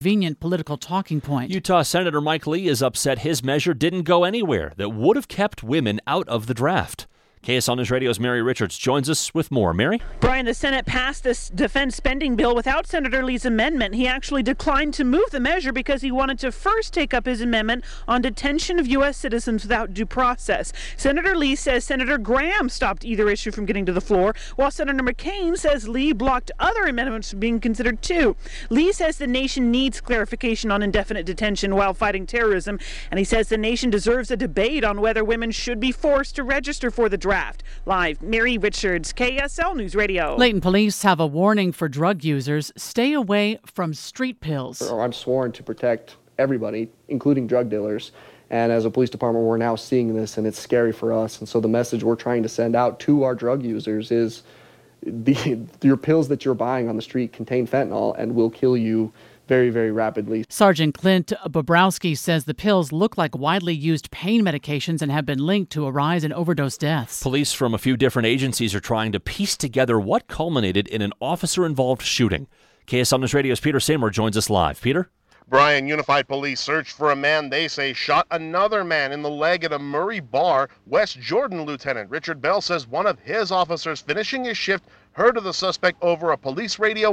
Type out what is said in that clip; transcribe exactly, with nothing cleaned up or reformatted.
convenient political talking point. Utah Senator Mike Lee is upset his measure didn't go anywhere that would have kept women out of the draft. K S L News Radio's Mary Richards joins us with more. Mary? Brian, the Senate passed this defense spending bill without Senator Lee's amendment. He actually declined to move the measure because he wanted to first take up his amendment on detention of U S citizens without due process. Senator Lee says Senator Graham stopped either issue from getting to the floor, while Senator McCain says Lee blocked other amendments from being considered too. Lee says the nation needs clarification on indefinite detention while fighting terrorism, and he says the nation deserves a debate on whether women should be forced to register for the draft. Live, Mary Richards, K S L News Radio. Layton police have a warning for drug users. Stay away from street pills. I'm sworn to protect everybody, including drug dealers. And as a police department, we're now seeing this, and it's scary for us. And so the message we're trying to send out to our drug users is the, your pills that you're buying on the street contain fentanyl and will kill you very, very rapidly. Sergeant Clint Bobrowski says the pills look like widely used pain medications and have been linked to a rise in overdose deaths. Police from a few different agencies are trying to piece together what culminated in an officer-involved shooting. K S L News Radio's Peter Seymour joins us live. Peter? Brian, Unified Police searched for a man they say shot another man in the leg at a Murray bar. West Jordan Lieutenant Richard Bell says one of his officers finishing his shift heard of the suspect over a police radio